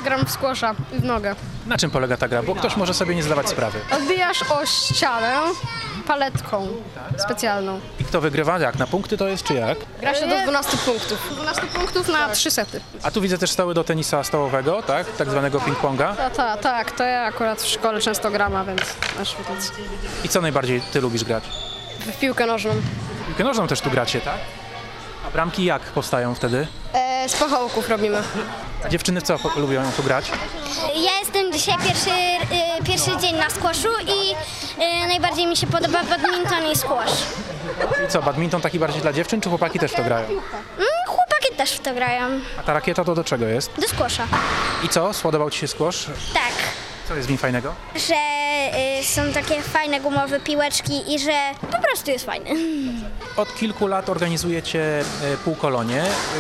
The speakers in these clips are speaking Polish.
gram w squasha i w nogę. Na czym polega ta gra? Bo ktoś może sobie nie zdawać sprawy. Odbijasz o ścianę paletką specjalną. I kto wygrywa? Jak? Na punkty to jest, czy jak? Gra się do 12 punktów. 12 punktów na 3 sety. A tu widzę też stoły do tenisa stołowego, tak? Tak zwanego ping-ponga. Tak, to ja akurat w szkole często gram, a więc na świetlicy. I co najbardziej ty lubisz grać? W piłkę nożną. Piłkę nożną też tu gracie, tak? A bramki jak powstają wtedy? Z pachołków robimy. A dziewczyny w co lubią tu grać? Ja jestem dzisiaj pierwszy dzień na squashu i najbardziej mi się podoba badminton i squash. I co, badminton taki bardziej dla dziewczyn, czy chłopaki też w to grają? Chłopaki też w to grają. A ta rakieta to do czego jest? Do squasha. I co, spodobał ci się squash? Tak, Co jest w nim fajnego? że są takie fajne gumowe piłeczki i że po prostu jest fajny. Od kilku lat organizujecie półkolonie.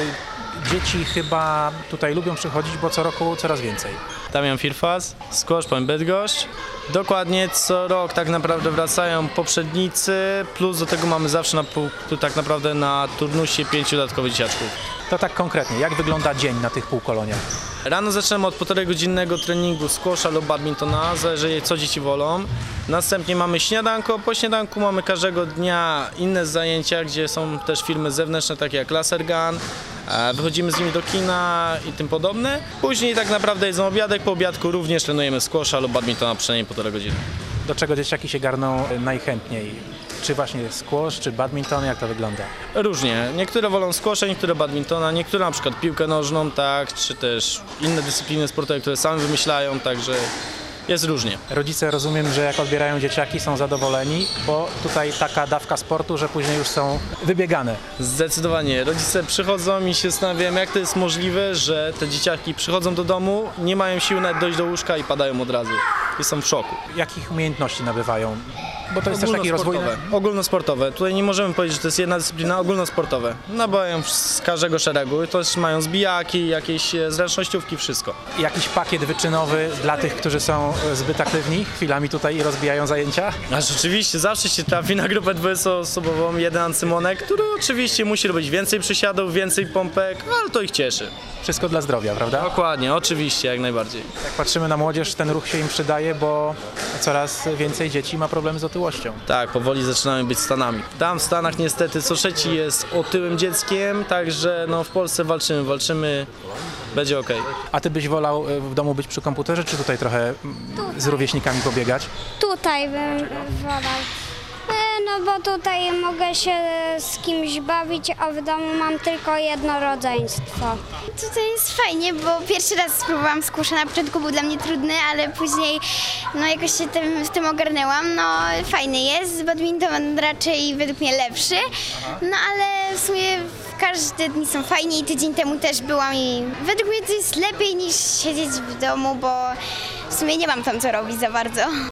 Dzieci chyba tutaj lubią przychodzić, bo co roku coraz więcej. Damian Firfas, Squash Point Bydgoszcz. Dokładnie co rok tak naprawdę wracają poprzednicy, plus do tego mamy zawsze tak naprawdę na turnusie 5 dodatkowych dzieciaczków. To tak konkretnie, jak wygląda dzień na tych półkoloniach? Rano zaczynamy od 1,5-godzinnego treningu squasha lub badmintona, zależy co dzieci wolą. Następnie mamy śniadanko, po śniadanku mamy każdego dnia inne zajęcia, gdzie są też filmy zewnętrzne takie jak laser gun. Wychodzimy z nimi do kina i tym podobne. Później tak naprawdę jedzą obiadek, po obiadku również trenujemy squasha lub badmintona przynajmniej 1,5 godziny. Do czego dzieciaki się garną najchętniej? Czy właśnie squash, czy badminton, jak to wygląda? Różnie. Niektóre wolą squasha, niektóre badmintona, niektóre na przykład piłkę nożną, tak, czy też inne dyscypliny sportowe, które sami wymyślają, także jest różnie. Rodzice, rozumiem, że jak odbierają dzieciaki, są zadowoleni, bo tutaj taka dawka sportu, że później już są wybiegane. Zdecydowanie. Rodzice przychodzą i się zastanawiają, jak to jest możliwe, że te dzieciaki przychodzą do domu, nie mają sił nawet dojść do łóżka i padają od razu. I są w szoku. Jakich umiejętności nabywają? Bo to jest też taki rozwój. Ogólnosportowe. Tutaj nie możemy powiedzieć, że to jest jedna dyscyplina, ogólnosportowe. Nabywają z każdego szeregu. To też mają zbijaki, jakieś zręcznościówki, wszystko. Jakiś pakiet wyczynowy dla tych, którzy są zbyt aktywni, chwilami tutaj rozbijają zajęcia? A rzeczywiście, zawsze się trafi na grupę 20-osobową jeden ancymonek, który oczywiście musi robić więcej przysiadów, więcej pompek, ale to ich cieszy. Wszystko dla zdrowia, prawda? Dokładnie, oczywiście, jak najbardziej. Jak patrzymy na młodzież, ten ruch się im przydaje, bo coraz więcej dzieci ma problemy z otyłością. Tak, powoli zaczynamy być Stanami. Tam w Stanach niestety co trzeci jest otyłym dzieckiem, także no, w Polsce walczymy, będzie okej. A ty byś wolał w domu być przy komputerze, czy tutaj trochę z rówieśnikami pobiegać? Tutaj bym wolał. No bo tutaj mogę się z kimś bawić, a w domu mam tylko jedno rodzeństwo. Tutaj jest fajnie, bo pierwszy raz spróbowałam squasha, na początku był dla mnie trudny, ale później no jakoś się w tym ogarnęłam. No fajny jest, badminton raczej według mnie lepszy, no ale w sumie każde dni są fajnie i tydzień temu też byłam i według mnie to jest lepiej niż siedzieć w domu, bo w sumie nie mam tam co robić za bardzo.